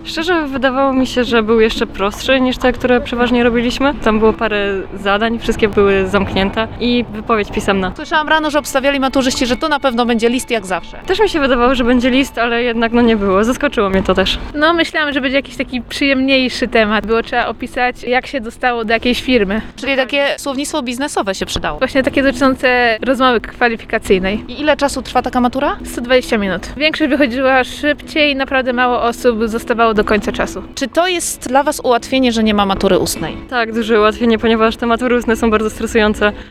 Szczerze wydawało mi się, że był jeszcze prostszy niż te, które przeważnie robiliśmy. Tam było parę zadań, wszystkie były zamknięte i wypowiedź pisemna. Słyszałam rano, że obstawiali maturzyści, że to na pewno będzie list jak zawsze. Też mi się wydawało, że będzie list, ale jednak nie było. Zaskoczyło mnie to też. No myślałam, że będzie jakiś taki przyjemniejszy temat. Było trzeba opisać, jak się dostało do jakiejś firmy. Czyli takie słownictwo biznesowe się przydało. Właśnie takie dotyczące rozmowy kwalifikacyjnej. I ile czasu trwa taka matura? 120 minut. Większość wychodziła szybciej, naprawdę mało osób zostawało do końca czasu. Czy to jest dla Was ułatwienie, że nie ma matury ustnej? Tak, duże ułatwienie, ponieważ te matury ustne są bardzo stresujące.